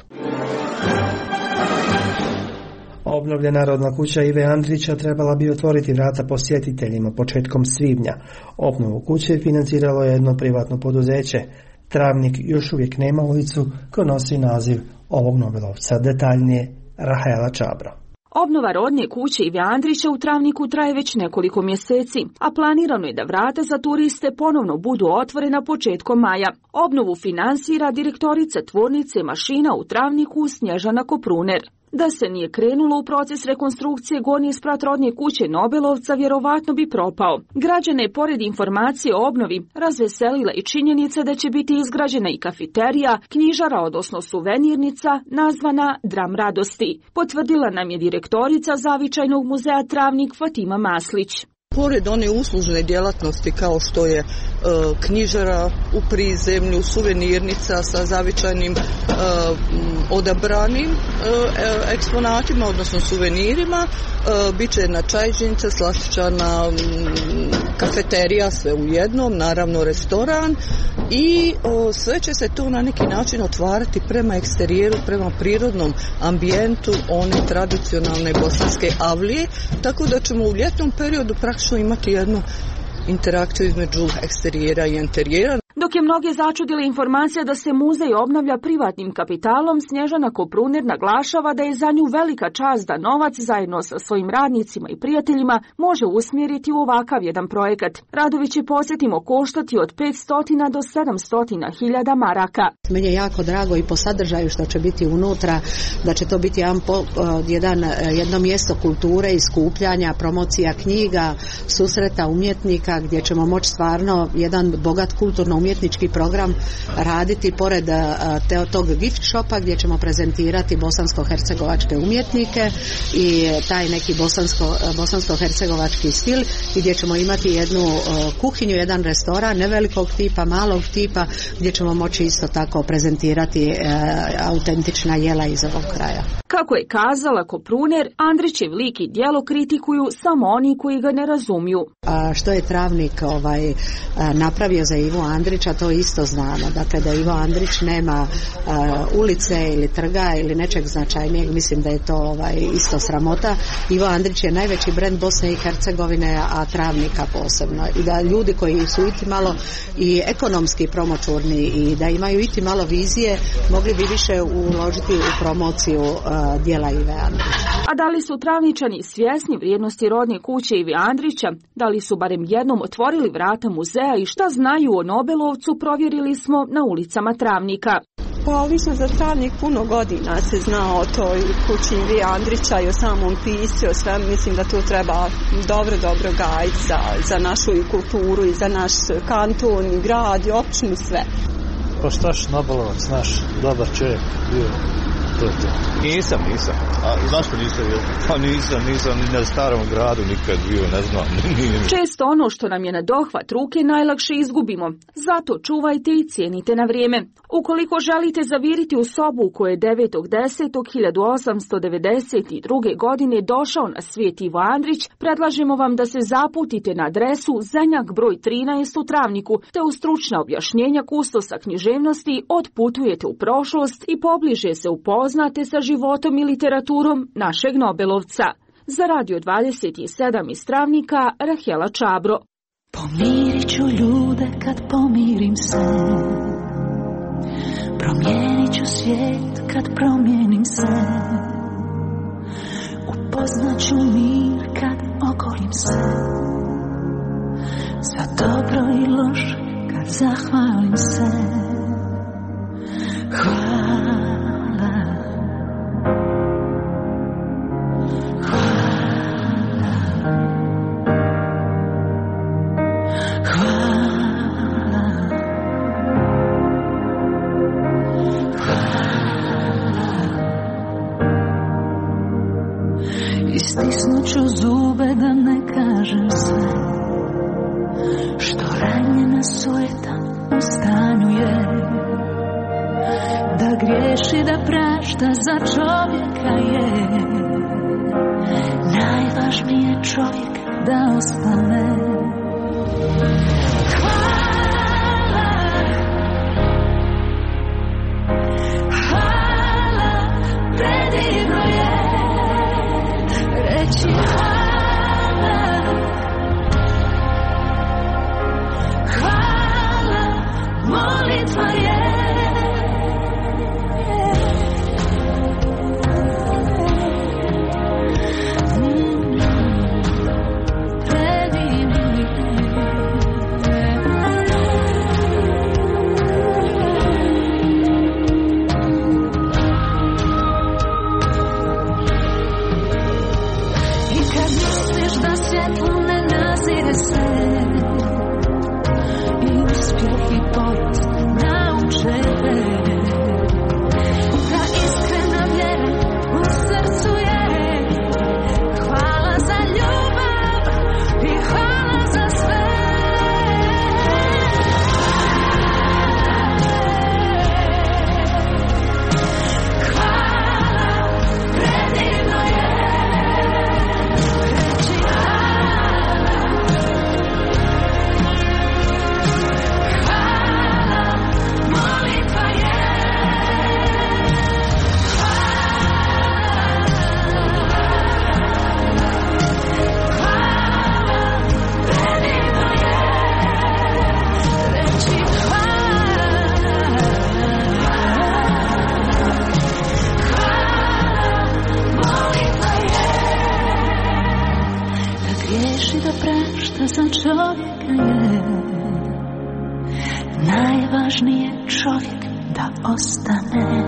Obnovljena rodna kuća Ive Andrića trebala bi otvoriti vrata posjetiteljima početkom svibnja. Obnovu kuće financiralo je jedno privatno poduzeće. Travnik još uvijek nema ulicu koja nosi naziv ovog nobelovca. Detaljnije Rahela Čabro. Obnova rodne kuće Ive Andrića u Travniku traje već nekoliko mjeseci, a planirano je da vrata za turiste ponovno budu otvorena početkom maja. Obnovu finansira direktorica tvornice mašina u Travniku Snježana Kopruner. Da se nije krenulo u proces rekonstrukcije gornji sprat rodne kuće Nobelovca, vjerovatno bi propao. Građane je pored informacije o obnovi razveselila i činjenica da će biti izgrađena i kafeterija, knjižara, odnosno suvenirnica, nazvana Dram radosti. Potvrdila nam je direktorica Zavičajnog muzeja Travnik Fatima Maslić. Pored one uslužne djelatnosti kao što je knjižara u prizemlju, suvenirnica sa zavičajnim odabranim eksponatima, odnosno suvenirima, bit će jedna čajđinica, slastičarna, kafeterija, sve u jednom, naravno restoran i sve će se to na neki način otvarati prema eksterijeru, prema prirodnom ambijentu one tradicionalne bosanske avlije, tako da ćemo u ljetnom periodu praktično imati jednu interakciju između eksterijera i interijera. Dok je mnoge začudila informacija da se muzej obnavlja privatnim kapitalom, Snježana Kopruner naglašava da je za nju velika čast da novac zajedno sa svojim radnicima i prijateljima može usmjeriti u ovakav jedan projekat. Radovi će, podsjetimo, koštati od 500 do 700.000 maraka. Meni je jako drago i po sadržaju što će biti unutra, da će to biti jedno mjesto kulture i skupljanja, promocija knjiga, susreta umjetnika, gdje ćemo moći stvarno jedan bogat kulturno-umjetnički program raditi pored tog gift shopa gdje ćemo prezentirati bosansko-hercegovačke umjetnike i taj neki bosansko-hercegovački stil, gdje ćemo imati jednu kuhinju, jedan restoran nevelikog tipa, malog tipa, gdje ćemo moći isto tako prezentirati autentična jela iz ovog kraja. Kako je kazala Kopruner, Andrićev lik i djelo kritikuju samo oni koji ga ne razumiju. Što je Travnik napravio za Ivu Andrića, to isto znamo. Dakle, da Ivo Andrić nema ulice ili trga ili nečeg značajnijeg, mislim da je to isto sramota. Ivo Andrić je najveći brend Bosne i Hercegovine, a Travnika posebno. I da ljudi koji su iti malo i ekonomski promoćurni i da imaju iti malo vizije, mogli bi više uložiti u promociju djela Ive Andrića. A da li su Travničani svjesni vrijednosti rodne kuće Ive Andrića? Da li su barem jednom otvorili vrata muzeja i šta znaju o Nobelovcu, provjerili smo na ulicama Travnika. Pa lično za Travnik puno godina se zna o toj kući Ive Andrića i o samom piscu, o svem. Mislim da to treba dobro gajiti za našu i kulturu i za naš kanton i grad i općinu, sve. Pa štaš Nobelovac, naš dobar čovjek bio. Nisam. A zašto niste bili? Pa nisam ni na Starom gradu nikad bio, ne znam. Često ono što nam je na dohvat ruke najlakše izgubimo. Zato čuvajte i cijenite na vrijeme. Ukoliko želite zaviriti u sobu u kojoj je 9.10.1892. godine došao na svijet Ivo Andrić, predlažemo vam da se zaputite na adresu Zenjak broj 13 u Travniku, te uz stručna objašnjenja kustosa književnosti odputujete u prošlost i pobliže se upoznate sa životom i literaturom našeg Nobelovca. Za Radio 27 iz Travnika, Rahela Čabro. Pomirit ću ljude kad pomirim se, promijenit ću svijet kad promijenim se, upoznat ću mir kad okolim se, za dobro i loše kad zahvalim se. Hvala. Istisnut ću zube da ne kažem sve što ranjena sujeta u stanju je, da griješi, da prašta, za čovjeka je najvažnije čovjek da ostane. Hvala, predivno je reći hvala, hvala, molitva je. svjetlo ne nazire se i uspjeh i poraz nauče da iskrena vjera u srcu je. Hvala za ljubav i hvala za sve. Prašta za čovjeka je najvažnije čovjek da ostane.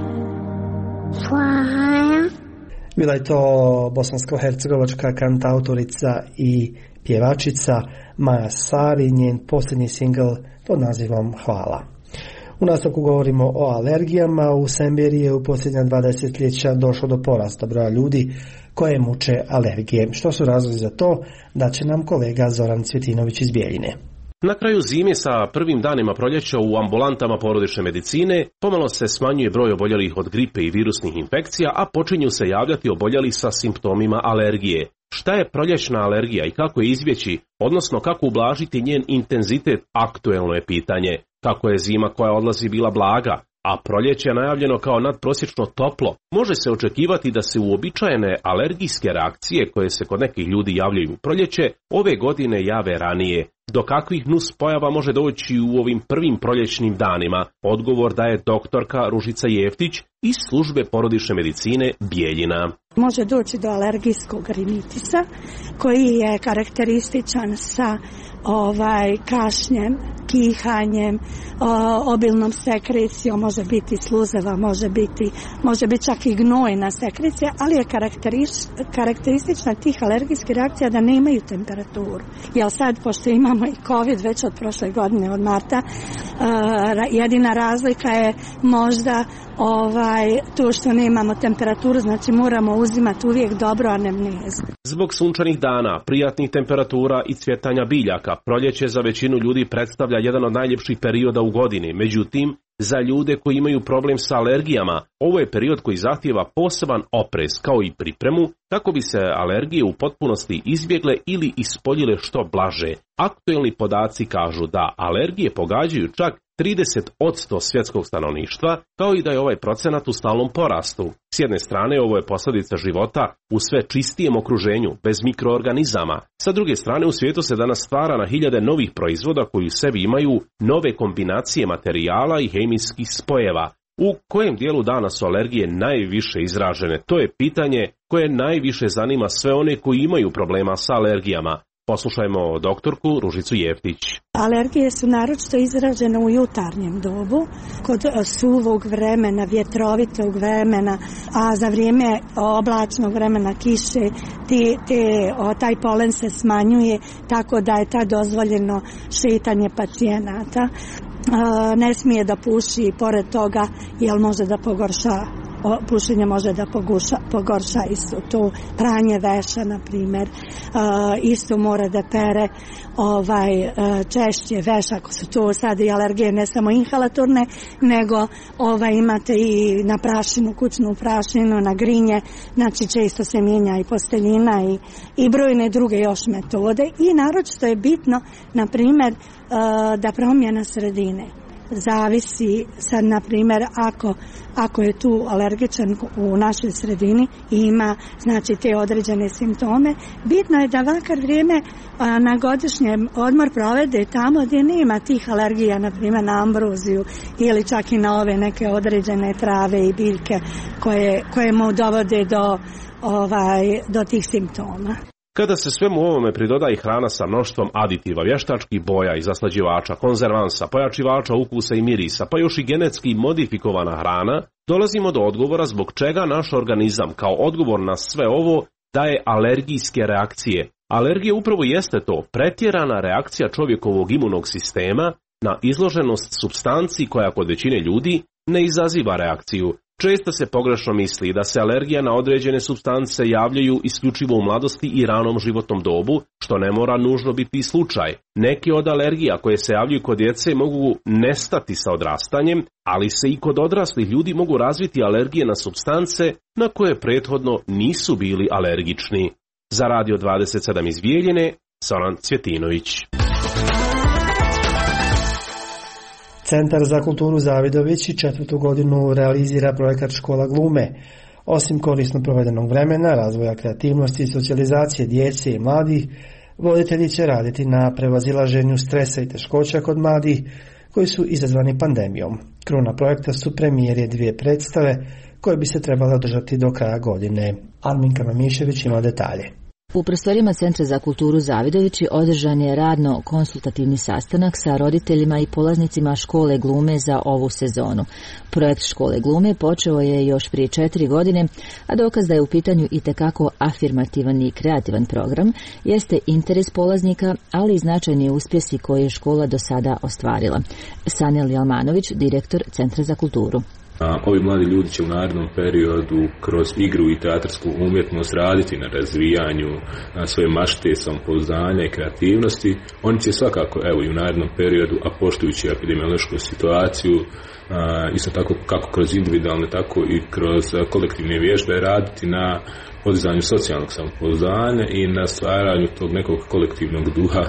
Bila je to bosansko-hercegovačka kantautorica i pjevačica Maja Sari, njen posljednji singl pod nazivom Hvala. U nastavku govorimo o alergijama. U Semberiji je u posljednja 2 desetljeća došlo do porasta broja ljudi koje muče alergije. Što su razlozi za to, da će nam kolega Zoran Cvjetinović iz Bijeljine. Na kraju zime sa prvim danima proljeća u ambulantama porodične medicine pomalo se smanjuje broj oboljelih od gripe i virusnih infekcija, a počinju se javljati oboljeli sa simptomima alergije. Šta je proljećna alergija i kako je izbjeći, odnosno kako ublažiti njen intenzitet, aktuelno je pitanje. Kako je zima koja odlazi bila blaga, a proljeće je najavljeno kao nadprosječno toplo, može se očekivati da se uobičajene alergijske reakcije koje se kod nekih ljudi javljaju u proljeće ove godine jave ranije. Do kakvih nuspojava može doći u ovim prvim proljećnim danima? Odgovor daje doktorka Ružica Jeftić iz službe porodične medicine Bijeljina. Može doći do alergijskog rinitisa koji je karakterističan sa kašnjem, kihanjem, obilnom sekrecijom, može biti sluzeva, može biti čak i gnojna sekrecija, ali je karakteristična tih alergijskih reakcija da nemaju temperaturu. Jer sad, pošto imamo i COVID već od prošle godine, od marta, jedina razlika je možda to što nemamo temperaturu, znači moramo uzimati uvijek dobro anemnezu. Zbog sunčanih dana, prijatnih temperatura i cvjetanja biljaka, proljeće za većinu ljudi predstavlja jedan od najljepših perioda u godini. Međutim, za ljude koji imaju problem sa alergijama, ovo je period koji zahtijeva poseban oprez kao i pripremu kako bi se alergije u potpunosti izbjegle ili ispoljile što blaže. Aktuelni podaci kažu da alergije pogađaju čak 30% svjetskog stanovništva, kao i da je ovaj procenat u stalnom porastu. S jedne strane, ovo je posljedica života u sve čistijem okruženju, bez mikroorganizama. Sa druge strane, u svijetu se danas stvara na hiljade novih proizvoda koji u sebi imaju nove kombinacije materijala i hemijskih spojeva. U kojem dijelu dana su alergije najviše izražene? To je pitanje koje najviše zanima sve one koji imaju problema sa alergijama. Poslušajmo doktorku Ružicu Jeftić. Alergije su naročito izražene u jutarnjem dobu, kod suvog vremena, vjetrovitog vremena, a za vrijeme oblačnog vremena, kiše, taj polen se smanjuje, tako da je ta dozvoljeno šetanje pacijenata. Ne smije da puši pored toga, jer može da pogorša. Pušenje može da pogorša isto to, pranje veša na primjer, isto mora da pere češće veš, ako su to sad i alergije ne samo inhalatorne, nego imate i na prašinu, kućnu prašinu, na grinje, znači često se mijenja i posteljina i brojne druge još metode. I naročito je bitno, na primjer, da promjena sredine zavisi sad, na primjer, ako je tu alergičan u našoj sredini i ima, znači, te određene simptome, bitno je da vakar vrijeme na godišnjem odmor provede tamo gdje nema tih alergija, na primjer na ambroziju ili čak i na ove neke određene trave i biljke koje mu dovode do tih simptoma. Kada se svemu ovome pridoda i hrana sa mnoštvom aditiva, vještačkih boja i zaslađivača, konzervansa, pojačivača ukusa i mirisa, pa još i genetski modifikovana hrana, dolazimo do odgovora zbog čega naš organizam kao odgovor na sve ovo daje alergijske reakcije. Alergija upravo jeste to, pretjerana reakcija čovjekovog imunog sistema na izloženost supstanci koja kod većine ljudi ne izaziva reakciju. Često se pogrešno misli da se alergija na određene supstance javljaju isključivo u mladosti i ranom životnom dobu, što ne mora nužno biti slučaj. Neke od alergija koje se javljaju kod djece mogu nestati sa odrastanjem, ali se i kod odraslih ljudi mogu razviti alergije na supstance na koje prethodno nisu bili alergični. Za Radio 27 iz Bijeljine, Zoran Cvjetinović. Centar za kulturu Zavidović 4. godinu realizira projekat Škola glume. Osim korisno provedenog vremena, razvoja kreativnosti i socijalizacije djece i mladih, voditelji će raditi na prevazilaženju stresa i teškoća kod mladih koji su izazvani pandemijom. Kruna projekta su premijere 2 predstave koje bi se trebale održati do kraja godine. Arminka Mamišević ima detalje. U prostorijama Centra za kulturu Zavidovići održan je radno-konsultativni sastanak sa roditeljima i polaznicima škole glume za ovu sezonu. Projekt škole glume počeo je još prije 4 godine, a dokaz da je u pitanju itekako afirmativan i kreativan program jeste interes polaznika, ali i značajni uspjesi koje je škola do sada ostvarila. Sanel Jalmanović, direktor Centra za kulturu. Ovi mladi ljudi će u narednom periodu kroz igru i teatarsku umjetnost raditi na razvijanju svoje mašte, samopouzdanja i kreativnosti. Oni će svakako i u narednom periodu, a poštujući epidemiološku situaciju, isto tako kako kroz individualne, tako i kroz kolektivne vježbe raditi na podizanju socijalnog samopouzdanja i na stvaranju tog nekog kolektivnog duha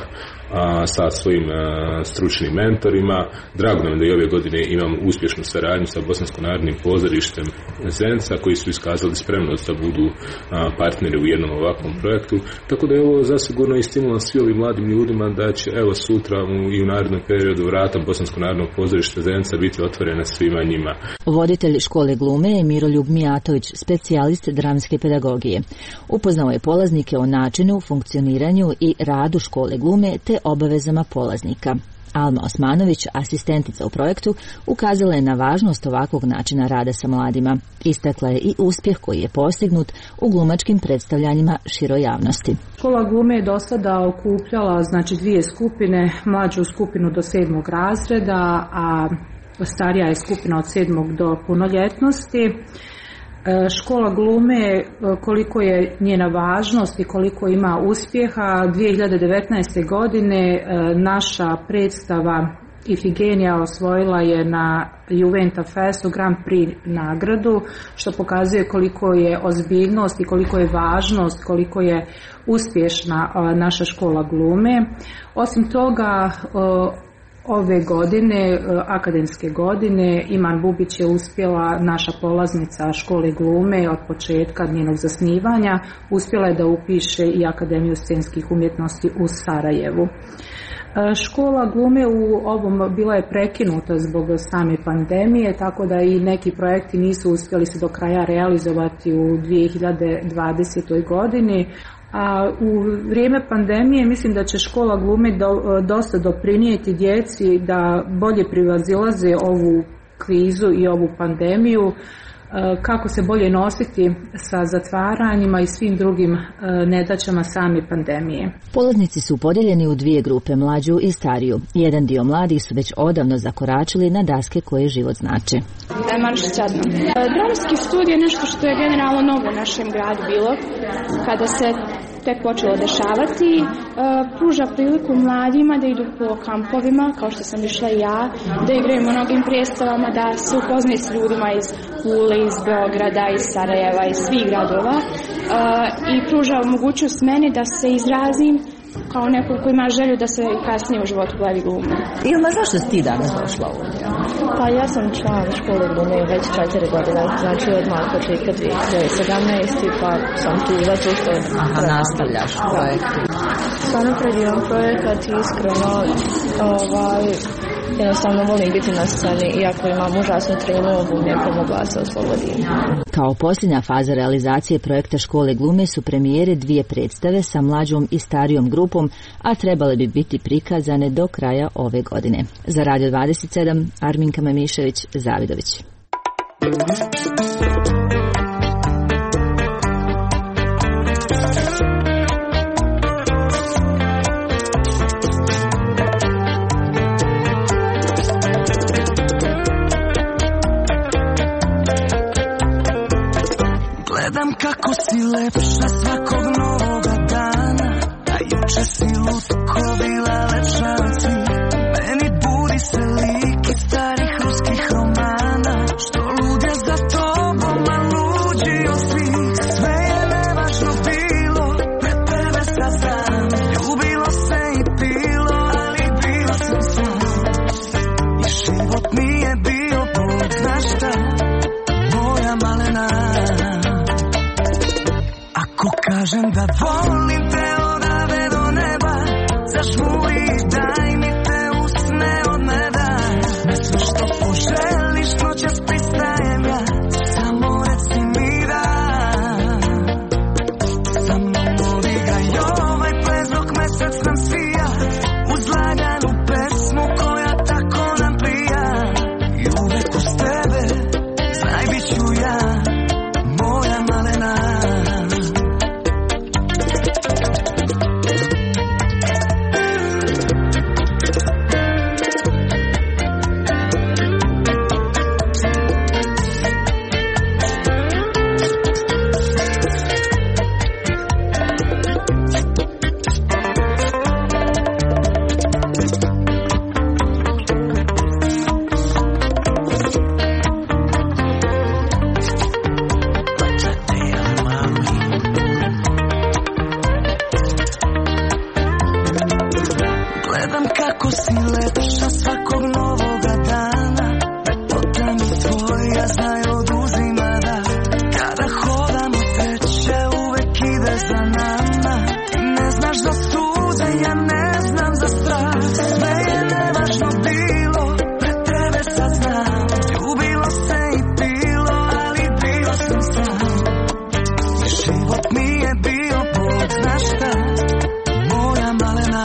sa svojim stručnim mentorima. Drago nam da i ove godine imamo uspješnu saradnju sa Bosanskim narodnim pozorištem Zenica, koji su iskazali spremnost da budu partneri u jednom ovakvom projektu. Tako da je ovo zasigurno i stimulans svi ovim mladim ljudima da će sutra i u narednom periodu vrata Bosanskog narodnog pozorišta Zenica biti otvorena svima njima. Voditelj škole glume je Miroljub Mijatović, specijalist dramske pedagogije. Upoznao je polaznike o načinu, funkcioniranju i radu škole glume te obavezama polaznika. Alma Osmanović, asistentica u projektu, ukazala je na važnost ovakvog načina rada sa mladima. Istakla je i uspjeh koji je postignut u glumačkim predstavljanjima široj javnosti. Škola glume je do sada okupljala 2 skupine, mlađu skupinu do 7. razreda, a starija je skupina od 7. do punoljetnosti. Škola glume, koliko je njena važnost i koliko ima uspjeha, 2019. godine naša predstava Ifigenija osvojila je na Juventa Festu Grand Prix nagradu, što pokazuje koliko je ozbiljnost i koliko je važnost, koliko je uspješna naša škola glume. Osim toga, ove godine, akademske godine, Iman Bubić je uspjela, naša polaznica škole glume od početka njenog zasnivanja, uspjela je da upiše i Akademiju scenskih umjetnosti u Sarajevu. Škola glume u ovom bila je prekinuta zbog same pandemije, tako da i neki projekti nisu uspjeli se do kraja realizovati u 2020. godini. A u vrijeme pandemije mislim da će škola glume dosta doprinijeti djeci da bolje prevazilaze ovu krizu i ovu pandemiju, kako se bolje nositi sa zatvaranjima i svim drugim nedaćama same pandemije. Polaznici su podijeljeni u 2 grupe, mlađu i stariju. Jedan dio mladih su već odavno zakoračili na daske koje život znače. Dramski studij je nešto što je generalno novo u našem gradu bilo, kada se tek počelo dešavati, pruža priliku mladima da idu po kampovima, kao što sam išla i ja, da igraju u mnogim predstavama, da se upoznaju s ljudima iz Pule, iz Beograda, iz Sarajeva, iz svih gradova, i pruža mogućnost meni da se izrazim kao neko ko ima želju da se kasnije u životu bavi glumom. Ilma, zašto si ti danas došla ovdje? Pa ja sam član škole glume već 4 godine, znači od malog početka 2017. pa sam tu zato što... nastavljaš projekt. Stvarno predivan projekat i iskreno jednostavno volim biti na sceni, iako imam užasnu tremu, ne pomogla se oslobodim. Kao posljednja faza realizacije projekta škole glume su premijere 2 predstave sa mlađom i starijom grupom, a trebale bi biti prikazane do kraja ove godine. Za Radio 27, Arminka Mamišević, Zavidović. Gledam kako si lepša svakog novoga dana, a juče si lutko bila lepša od svih. Meni budi se lik iz starih ruskih romana, što lude za tobom, a luđi od svih. Sve je nevažno bilo, pred tebe sad znam. Ljubilo se i pilo, ali bio sam sam. I život nije bio Bog zna šta, moja malena. Ako kažem da volim te odave do neba, zažmuri i daj mi te usne od meda. Na sve što poželiš noćas pristajem ja, samo reci mi da. Sa mnom odigraj ovaj ples dok mesec nam svija, uz laganu pesmu koja tako nam prija. I uvek uz tebe, znaj bit ću ja, moja malena. Gledam kako si lepša svakog novoga dana, lepota mi tvoja znaj oduzima da. Kada hodamo sreće uvek ide za nama, ti ne znaš za suze, ja ne znam za strah. Sve je nevažno bilo, pred tebe sad znam. Ljubilo se i pilo, ali bio sam sam. I život mi je bio Bog zna šta, moja malena.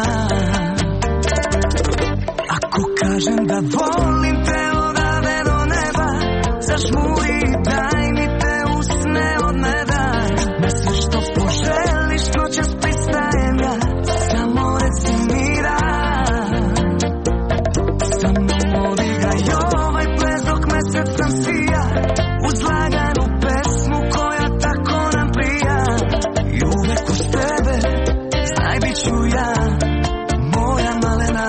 Ako kažem da volim te odave do neba, zažmuri i daj mi te usne od meda. Na sve što poželiš noćas pristajem ja, samo reci mi da. Sa mnom odigraj ovaj ples dok mesec nam svija, uz laganu pesmu koja tako nam prija. I uvek uz tebe, znaj bit ću ja, moja malena.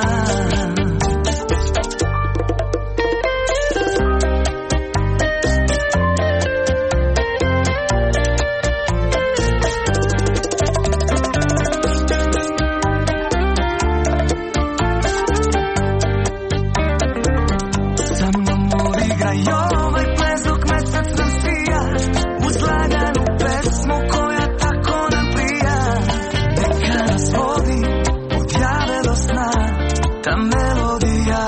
Sa mnom odigraj ovaj ples dok mesec nam svija, uz laganu pesmu koja tako nam prija. Neka nas vodi od jave do sna, ta melodija.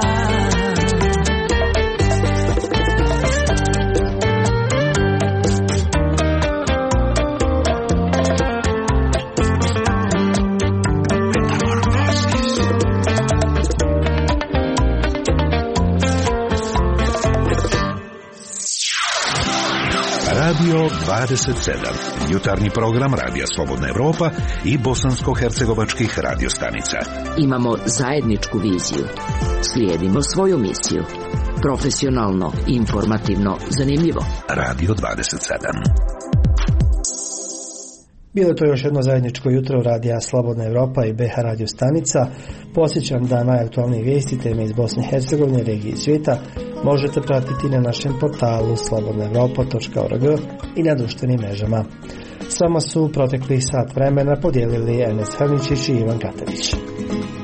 Radio 27, jutarnji program Radija Slobodna Evropa i bosansko-hercegovačkih radiostanica. Imamo zajedničku viziju. Slijedimo svoju misiju. Profesionalno, informativno, zanimljivo. Radio 27. Bilo je to još jedno zajedničko jutro Radija Slobodna Evropa i BH radio stanica. Podsjećam da najaktualnije vijesti, teme iz Bosne i Hercegovine, regije i svijeta možete pratiti na našem portalu slobodnaevropa.org i na društvenim mrežama. S vama su protekli sat vremena podijelili Enes Hrničić i Ivan Katević.